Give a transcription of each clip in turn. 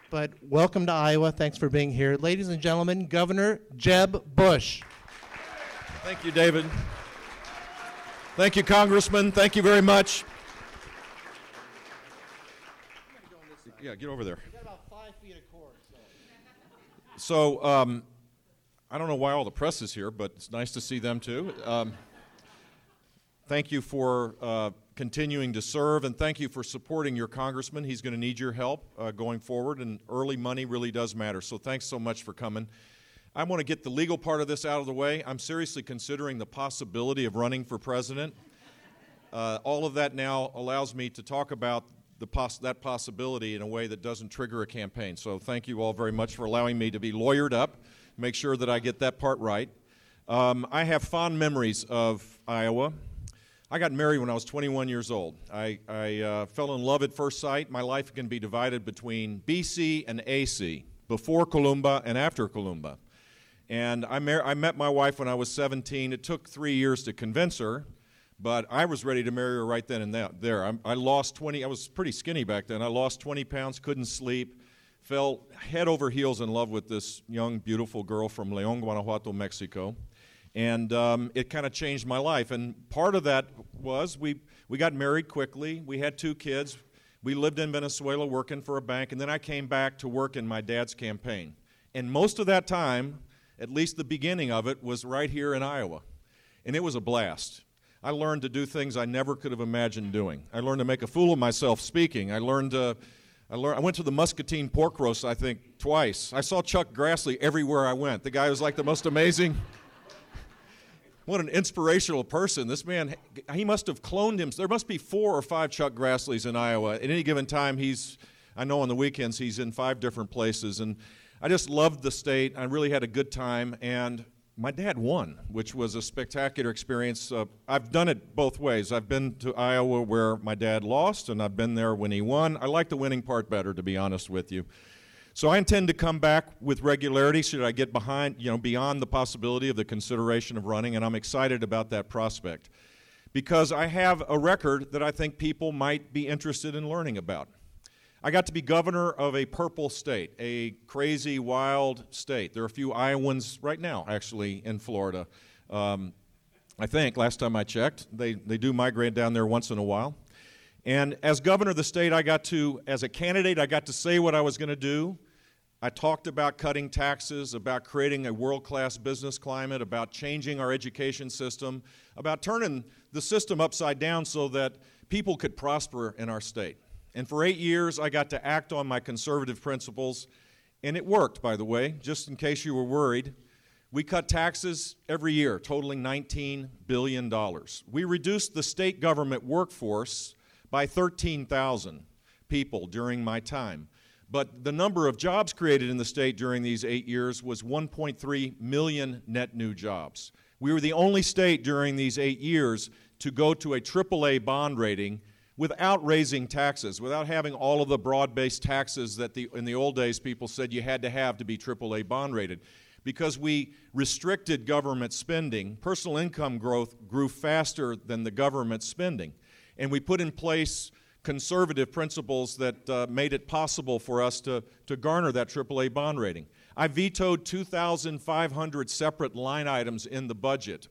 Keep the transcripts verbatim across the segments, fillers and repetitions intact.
but welcome to Iowa. Thanks for being here. Ladies and gentlemen, Governor Jeb Bush. Thank you, David. Thank you, Congressman. Thank you very much. Yeah, get over there. We got about five feet of cord. So, so um, I don't know why all the press is here, but it's nice to see them too. Um, thank you for uh, continuing to serve, and thank you for supporting your congressman. He's going to need your help uh, going forward, and early money really does matter. So thanks so much for coming. I want to get the legal part of this out of the way. I'm seriously considering the possibility of running for president. Uh, all of that now allows me to talk about the poss- that possibility in a way that doesn't trigger a campaign. So thank you all very much for allowing me to be lawyered up, make sure that I get that part right. Um, I have fond memories of Iowa. I got married when I was twenty-one years old. I, I uh, fell in love at first sight. My life can be divided between B C and A C, before Columba and after Columba. And I, mar- I met my wife when I was seventeen. It took three years to convince her, but I was ready to marry her right then and that, there. I, I lost twenty, I was pretty skinny back then. I lost twenty pounds, couldn't sleep, fell head over heels in love with this young, beautiful girl from León, Guanajuato, Mexico. And um, it kind of changed my life. And part of that was we, we got married quickly. We had two kids. We lived in Venezuela working for a bank. And then I came back to work in my dad's campaign. And most of that time, at least the beginning of it, was right here in Iowa. And it was a blast. I learned to do things I never could have imagined doing. I learned to make a fool of myself speaking. I learned to, I learned, I went to the Muscatine pork roast, I think, twice. I saw Chuck Grassley everywhere I went. The guy was like the most amazing, what an inspirational person. This man, he must have cloned him. There must be four or five Chuck Grassleys in Iowa. At any given time, he's, I know on the weekends, he's in five different places. And I just loved the state. I really had a good time, and my dad won, which was a spectacular experience. Uh, I've done it both ways. I've been to Iowa where my dad lost, and I've been there when he won. I like the winning part better, to be honest with you. So I intend to come back with regularity should I get behind, you know, beyond the possibility of the consideration of running, and I'm excited about that prospect because I have a record that I think people might be interested in learning about. I got to be governor of a purple state, a crazy, wild state. There are a few Iowans right now, actually, in Florida. Um, I think, last time I checked, they, they do migrate down there once in a while. And as governor of the state, I got to, as a candidate, I got to say what I was going to do. I talked about cutting taxes, about creating a world-class business climate, about changing our education system, about turning the system upside down so that people could prosper in our state. And for eight years, I got to act on my conservative principles, and it worked, by the way, just in case you were worried. We cut taxes every year, totaling nineteen billion dollars. We reduced the state government workforce by thirteen thousand people during my time. But the number of jobs created in the state during these eight years was one point three million net new jobs. We were the only state during these eight years to go to a triple A bond rating without raising taxes, without having all of the broad-based taxes that the, in the old days people said you had to have to be triple A bond rated. Because we restricted government spending, personal income growth grew faster than the government spending. And we put in place conservative principles that uh, made it possible for us to, to garner that triple A bond rating. I vetoed two thousand five hundred separate line items in the budget,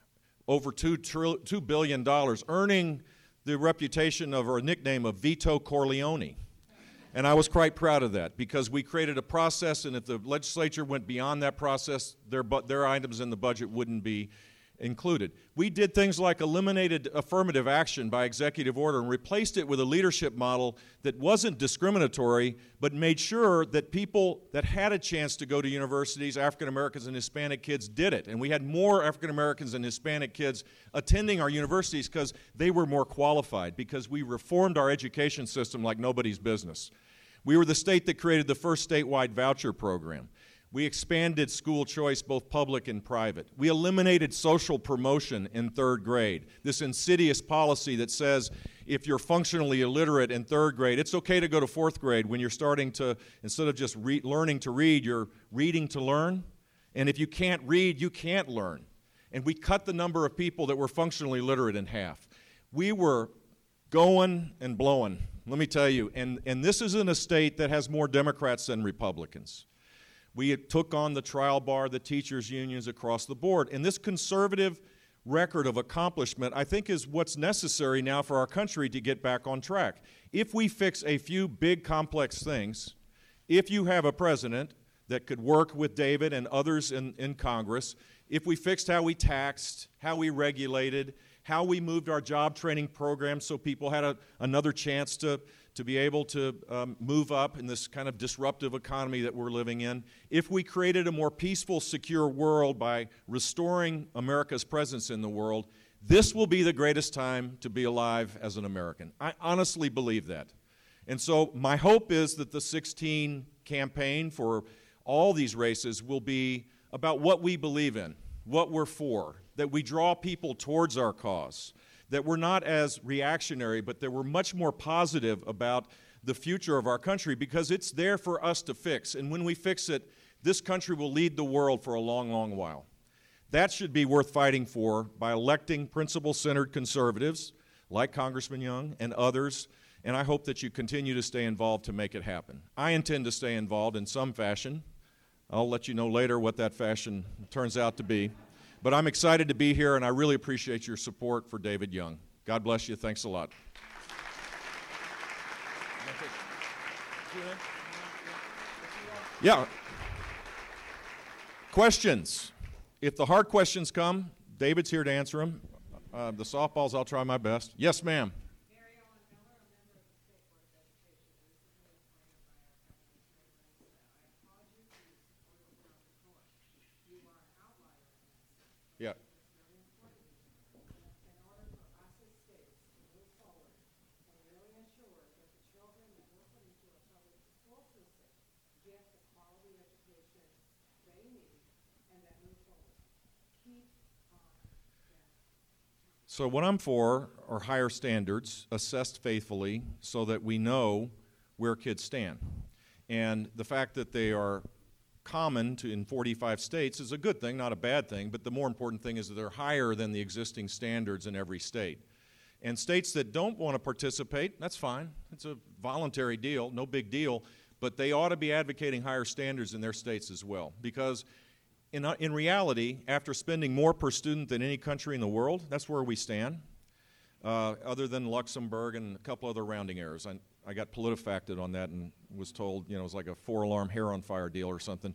over two billion dollars, earning the reputation of, or a nickname of Vito Corleone. And I was quite proud of that because we created a process, and if the legislature went beyond that process, their, bu- their items in the budget wouldn't be included. We did things like eliminated affirmative action by executive order and replaced it with a leadership model that wasn't discriminatory, but made sure that people that had a chance to go to universities, African Americans and Hispanic kids, did it. And we had more African Americans and Hispanic kids attending our universities because they were more qualified, because we reformed our education system like nobody's business. We were the state that created the first statewide voucher program. We expanded school choice, both public and private. We eliminated social promotion in third grade, this insidious policy that says if you're functionally illiterate in third grade, it's okay to go to fourth grade when you're starting to, instead of just re- learning to read, you're reading to learn. And if you can't read, you can't learn. And we cut the number of people that were functionally literate in half. We were going and blowing Let me tell you, and, and this is in a state that has more Democrats than Republicans. We took on the trial bar, the teachers' unions across the board. And this conservative record of accomplishment, I think, is what's necessary now for our country to get back on track. If we fix a few big, complex things, if you have a president that could work with David and others in, in Congress, if we fixed how we taxed, how we regulated, how we moved our job training programs so people had a, another chance to, to be able to um, move up in this kind of disruptive economy that we're living in, if we created a more peaceful, secure world by restoring America's presence in the world, this will be the greatest time to be alive as an American. I honestly believe that. And so my hope is that the sixteen campaign for all these races will be about what we believe in, what we're for, that we draw people towards our cause, that we're not as reactionary, but that we're much more positive about the future of our country because it's there for us to fix. And when we fix it, this country will lead the world for a long, long while. That should be worth fighting for by electing principle-centered conservatives like Congressman Young and others, and I hope that you continue to stay involved to make it happen. I intend to stay involved in some fashion. I'll let you know later what that fashion turns out to be. But I'm excited to be here, and I really appreciate your support for David Young. God bless you. Thanks a lot. Yeah. Questions. If the hard questions come, David's here to answer them. Uh, the softballs, I'll try my best. Yes, ma'am. Yeah. So what I'm for are higher standards, assessed faithfully, so that we know where kids stand. And the fact that they are common to in forty-five states is a good thing, not a bad thing, but the more important thing is that they're higher than the existing standards in every state. And states that don't want to participate, that's fine. It's a voluntary deal, no big deal, but they ought to be advocating higher standards in their states as well. Because in, uh, in reality, after spending more per student than any country in the world, that's where we stand, uh, other than Luxembourg and a couple other rounding errors. I, I got PolitiFacted on that and was told, you know, it was like a four-alarm hair on fire deal or something.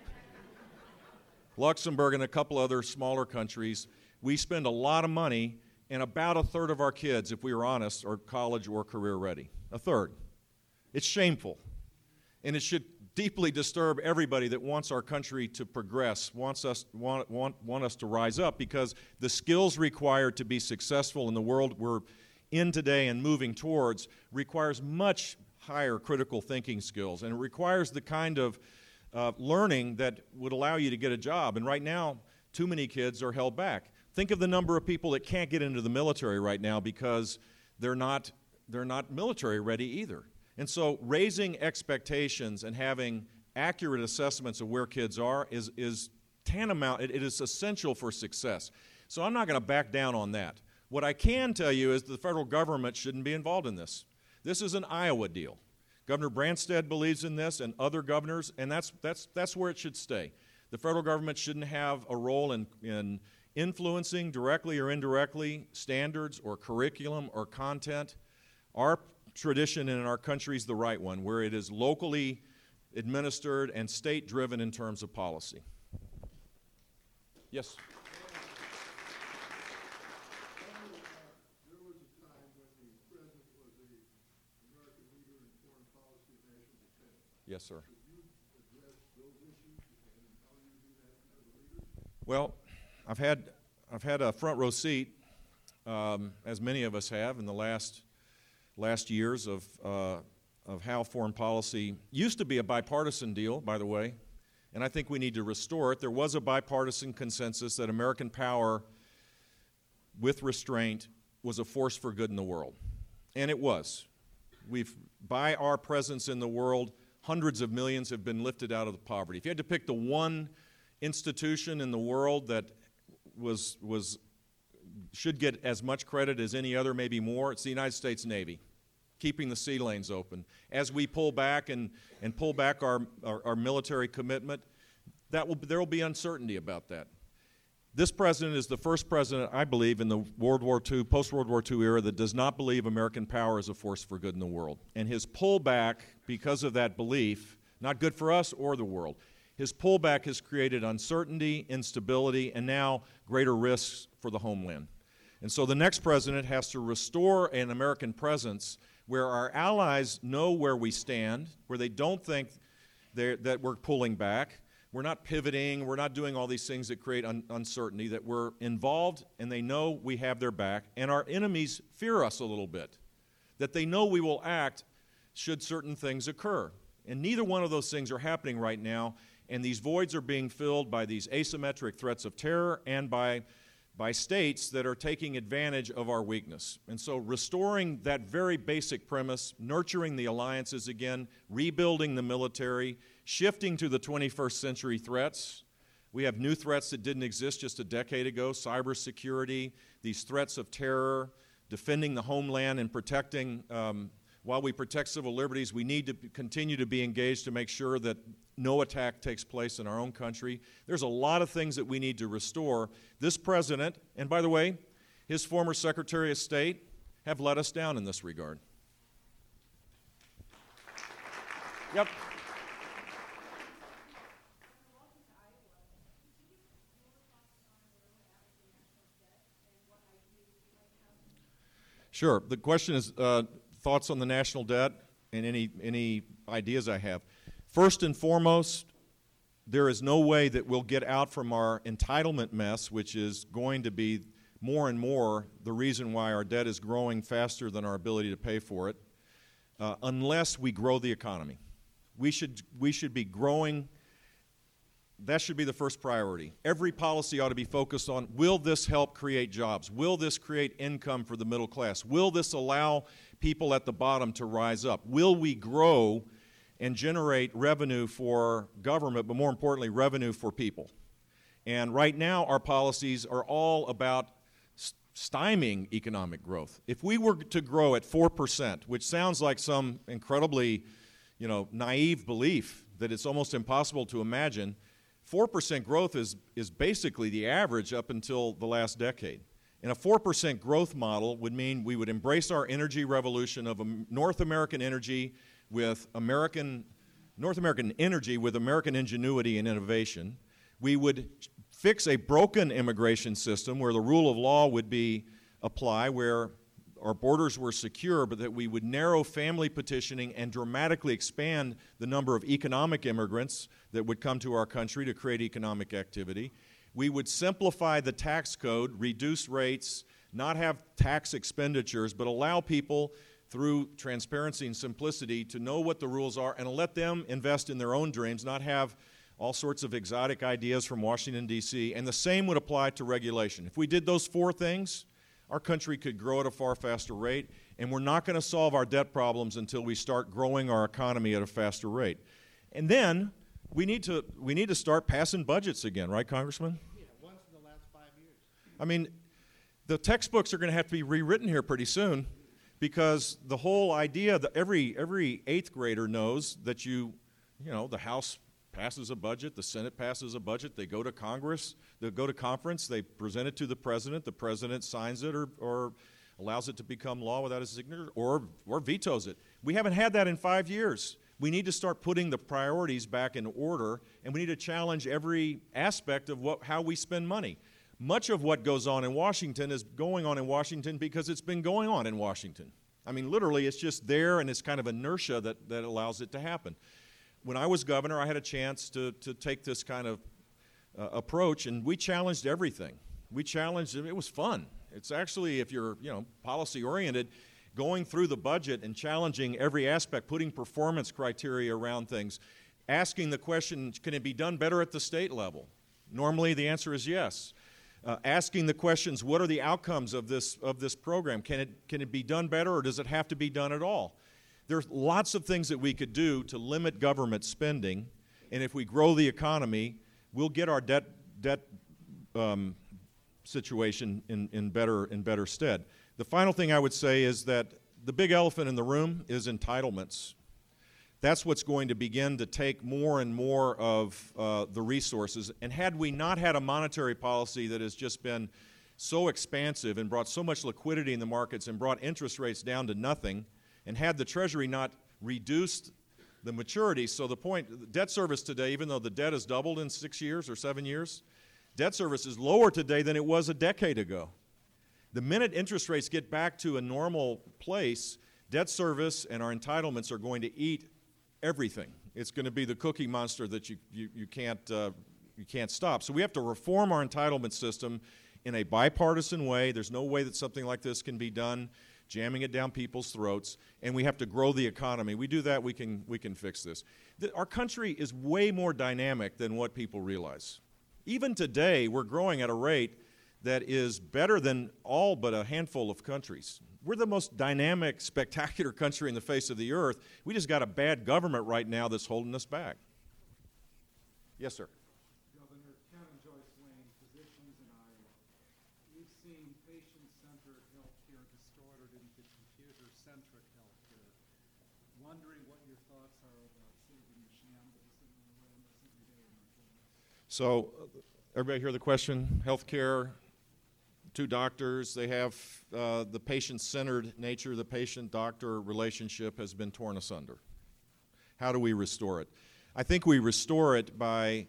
Luxembourg and a couple other smaller countries, we spend a lot of money, and about a third of our kids, if we were honest, are college or career ready. A third. It's shameful. And it should deeply disturb everybody that wants our country to progress, wants us, want, want, want us to rise up, because the skills required to be successful in the world we're in today and moving towards requires much higher critical thinking skills, and it requires the kind of uh, learning that would allow you to get a job. And right now, too many kids are held back. Think of the number of people that can't get into the military right now because they're not, they're not military ready either. And so raising expectations and having accurate assessments of where kids are is, is tantamount, it, it is essential for success. So I'm not going to back down on that. What I can tell you is the federal government shouldn't be involved in this. This is an Iowa deal. Governor Branstad believes in this and other governors, and that's, that's, that's where it should stay. The federal government shouldn't have a role in, in influencing directly or indirectly standards or curriculum or content. Our tradition in our country is the right one, where it is locally administered and state-driven in terms of policy. Yes? Yes, sir. Well, I've had I've had a front row seat, um, as many of us have, in the last last years of uh, of how foreign policy used to be a bipartisan deal, by the way, and I think we need to restore it. There was a bipartisan consensus that American power, with restraint, was a force for good in the world, and it was. We've, by our presence in the world, hundreds of millions have been lifted out of poverty. If you had to pick the one institution in the world that was, was, should get as much credit as any other, maybe more, it's the United States Navy. keeping the sea lanes open. As we pull back and, and pull back our, our, our military commitment, that will, there will be uncertainty about that. This president is the first president, I believe, in the World War Two, post-World War Two era that does not believe American power is a force for good in the world. And his pullback, because of that belief, not good for us or the world, his pullback has created uncertainty, instability, and now greater risks for the homeland. And so the next president has to restore an American presence where our allies know where we stand, where they don't think that we're pulling back. We're not pivoting, we're not doing all these things that create un- uncertainty, that we're involved and they know we have their back, and our enemies fear us a little bit, that they know we will act should certain things occur. And neither one of those things are happening right now, and these voids are being filled by these asymmetric threats of terror and by, by states that are taking advantage of our weakness. And so restoring that very basic premise, nurturing the alliances again, rebuilding the military, shifting to the twenty-first century threats. We have new threats that didn't exist just a decade ago, cybersecurity, these threats of terror, defending the homeland and protecting, um, while we protect civil liberties, we need to continue to be engaged to make sure that no attack takes place in our own country. There's a lot of things that we need to restore. This president, and by the way, his former Secretary of State, have let us down in this regard. Yep. Sure. The question is uh, thoughts on the national debt and any, any ideas I have. First and foremost, there is no way that we'll get out from our entitlement mess, which is going to be more and more the reason why our debt is growing faster than our ability to pay for it, uh, unless we grow the economy. We should, we should be growing. That should be the first priority. Every policy ought to be focused on, will this help create jobs? Will this create income for the middle class? Will this allow people at the bottom to rise up? Will we grow and generate revenue for government, but more importantly, revenue for people? And right now, our policies are all about stymieing economic growth. If we were to grow at four percent, which sounds like some incredibly, you know, naive belief that it's almost impossible to imagine, four percent growth is, is basically the average up until the last decade. And a four percent growth model would mean we would embrace our energy revolution of North American energy with American, North American energy with American ingenuity and innovation. We would fix a broken immigration system where the rule of law would be apply, where our borders were secure, but that we would narrow family petitioning and dramatically expand the number of economic immigrants that would come to our country to create economic activity. We would simplify the tax code, reduce rates, not have tax expenditures, but allow people through transparency and simplicity to know what the rules are and let them invest in their own dreams, not have all sorts of exotic ideas from Washington, D C, and the same would apply to regulation. If we did those four things, our country could grow at a far faster rate, and we're not going to solve our debt problems until we start growing our economy at a faster rate. And then we need to we need to start passing budgets again, right, Congressman? Yeah, once in the last five years. I mean, the textbooks are going to have to be rewritten here pretty soon, because the whole idea that every every eighth grader knows that you, you know, the House passes a budget, the Senate passes a budget, they go to Congress, they go to conference, they present it to the president, the president signs it or, or allows it to become law without his signature, or, or vetoes it. We haven't had that in five years. We need to start putting the priorities back in order, and we need to challenge every aspect of what, how we spend money. Much of what goes on in Washington is going on in Washington because it's been going on in Washington. I mean, literally, it's just there, and it's kind of inertia that, that allows it to happen. When I was governor, I had a chance to, to take this kind of uh, approach, and we challenged everything. We challenged, it was fun. It's actually, if you're, you know, policy-oriented, going through the budget and challenging every aspect, putting performance criteria around things, asking the question, can it be done better at the state level? Normally, the answer is yes. Uh, asking the questions, what are the outcomes of this, of this program? Can it, can it be done better, or does it have to be done at all? There's lots of things that we could do to limit government spending, and if we grow the economy, we'll get our debt debt um, situation in, in better in better stead. The final thing I would say is that the big elephant in the room is entitlements. That's what's going to begin to take more and more of uh, the resources. And had we not had a monetary policy that has just been so expansive and brought so much liquidity in the markets and brought interest rates down to nothing, and had the Treasury not reduced the maturity, so the point, debt service today, even though the debt has doubled in six years or seven years, debt service is lower today than it was a decade ago. The minute interest rates get back to a normal place, debt service and our entitlements are going to eat everything. It's going to be the cookie monster that you, you, you, can't, uh, you can't stop. So we have to reform our entitlement system in a bipartisan way. There's no way that something like this can be done jamming it down people's throats, and we have to grow the economy. We do that, we can, we can fix this. The, our country is way more dynamic than what people realize. Even today, we're growing at a rate that is better than all but a handful of countries. We're the most dynamic, spectacular country in the face of the earth. We just got a bad government right now that's holding us back. Yes, sir. Governor Ken and Joyce Wayne, physicians in Iowa. We've seen patient-centered healthcare distorted into computer-centric healthcare. Wondering what your thoughts are about saving the shambles and the awareness every day in our clinics. So, everybody hear the question? Healthcare, two doctors, they have uh, the patient-centered nature, the patient-doctor relationship has been torn asunder. How do we restore it? I think we restore it by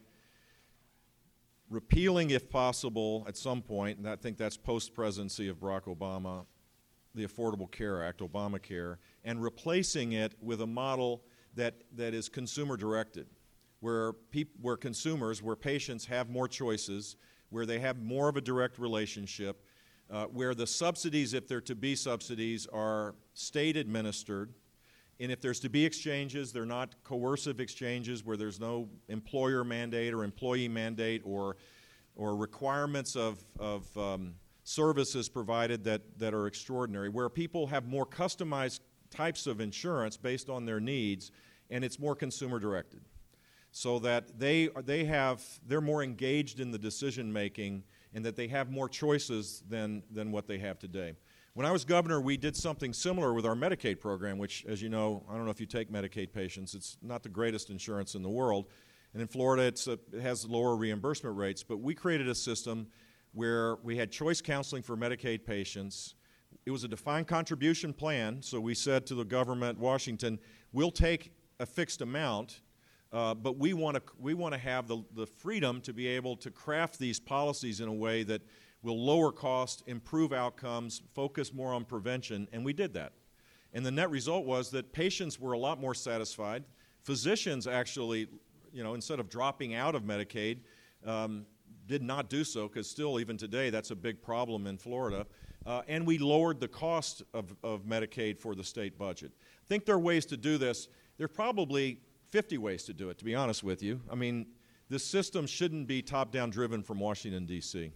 repealing, if possible, at some point, and I think that's post-presidency of Barack Obama, the Affordable Care Act, Obamacare, and replacing it with a model that, that is consumer-directed, where, peop- where consumers, where patients have more choices, where they have more of a direct relationship, uh, where the subsidies, if they're to be subsidies, are state-administered, and if there's to be exchanges, they're not coercive exchanges where there's no employer mandate or employee mandate or, or requirements of, of um, services provided that, that are extraordinary, where people have more customized types of insurance based on their needs, and it's more consumer-directed, so that they, they have, they're more engaged in the decision-making and that they have more choices than, than what they have today. When I was governor, we did something similar with our Medicaid program, which, as you know, I don't know if you take Medicaid patients, it's not the greatest insurance in the world. And in Florida, it's a, it has lower reimbursement rates. But we created a system where we had choice counseling for Medicaid patients. It was a defined contribution plan, so we said to the government, Washington, we'll take a fixed amount, uh, but we want to we want to have the, the freedom to be able to craft these policies in a way that will lower cost, improve outcomes, focus more on prevention, and we did that. And the net result was that patients were a lot more satisfied. Physicians actually, you know, instead of dropping out of Medicaid, um, did not do so, because still, even today, that's a big problem in Florida. Uh, and we lowered the cost of, of Medicaid for the state budget. I think there are ways to do this. There are probably fifty ways to do it, to be honest with you. I mean, this system shouldn't be top-down driven from Washington, D C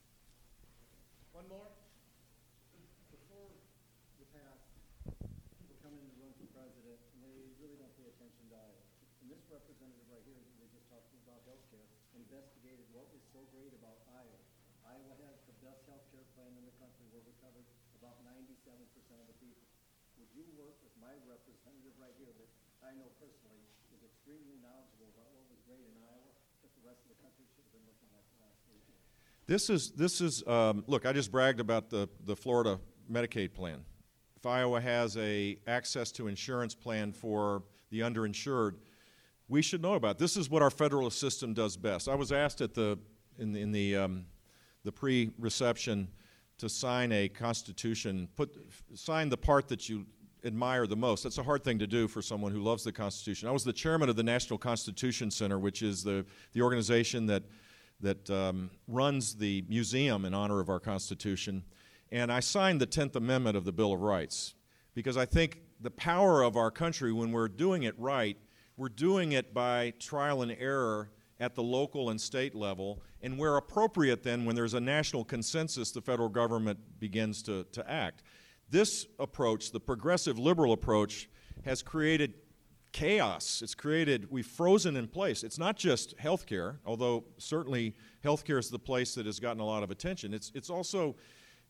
Investigated what was so great about Iowa. Iowa has the best health care plan in the country where we covered about ninety-seven percent of the people. Would you work with my representative right here that I know personally is extremely knowledgeable about what was great in Iowa that the rest of the country should have been looking at the last week? This is, this is um, look, I just bragged about the, the Florida Medicaid plan. If Iowa has a access to insurance plan for the underinsured, we should know about it. This is what our federal system does best. I was asked at the in the, in the, um, the pre-reception to sign a constitution, put sign the part that you admire the most. That's a hard thing to do for someone who loves the Constitution. I was the chairman of the National Constitution Center, which is the the organization that that um, runs the museum in honor of our Constitution, and I signed the tenth Amendment of the Bill of Rights because I think the power of our country, when we're doing it right, we're doing it by trial and error at the local and state level, and where appropriate then, when there's a national consensus, the federal government begins to, to act. This approach, the progressive liberal approach, has created chaos. It's created, we've frozen in place. It's not just health care, although certainly health care is the place that has gotten a lot of attention. It's, it's also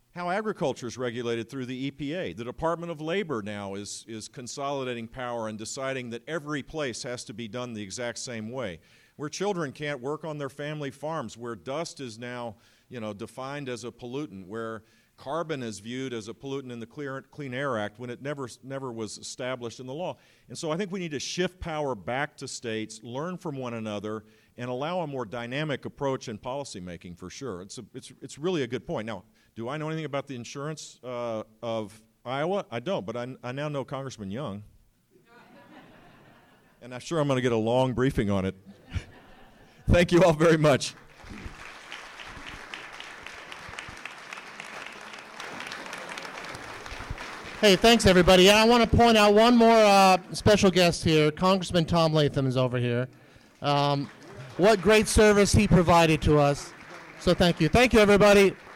how agriculture is regulated through the E P A. The Department of Labor now is, is consolidating power and deciding that every place has to be done the exact same way. Where children can't work on their family farms, where dust is now, you know, defined as a pollutant, where carbon is viewed as a pollutant in the Clear, Clean Air Act when it never, never was established in the law. And so I think we need to shift power back to states, learn from one another, and allow a more dynamic approach in policymaking for sure. It's, a, it's, it's really a good point. Now, do I know anything about the insurance uh, of Iowa? I don't, but I, I now know Congressman Young. And I'm sure I'm going to get a long briefing on it. Thank you all very much. Hey, thanks, everybody. I want to point out one more uh, special guest here. Congressman Tom Latham is over here. Um, what great service he provided to us. So thank you. Thank you, everybody.